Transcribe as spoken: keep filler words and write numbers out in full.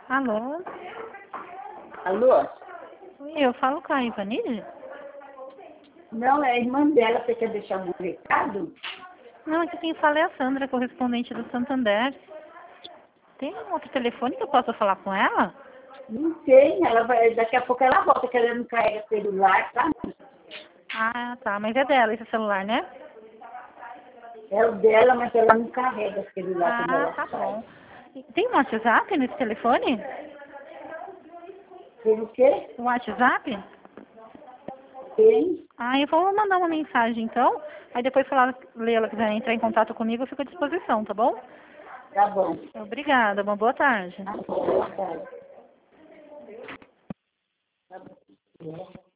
Alô? Alô? Oi, eu falo com a Ivanilde? Não, é a irmã dela. Você quer deixar um recado? Não, aqui quem fala é a Sandra, correspondente do Santander. Tem um outro telefone que eu possa falar com ela? Não tem. Ela vai, daqui a pouco ela volta, que ela não carrega celular, tá? Ah, tá, mas é dela esse celular, né? É o dela, mas ela não carrega celular quando Ah, ela tá sai. bom. Tem um WhatsApp nesse telefone? Tem o quê? Um WhatsApp? Tem. Ah, eu vou mandar uma mensagem então. Aí depois se ela, ela quiser entrar em contato comigo, eu fico à disposição, tá bom? Tá bom. Obrigada, uma boa tarde. Tá bom. Tá bom. Tá bom.